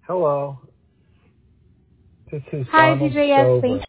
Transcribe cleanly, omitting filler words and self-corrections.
Hello. This is Hi, Donald DJS. Stover. Thank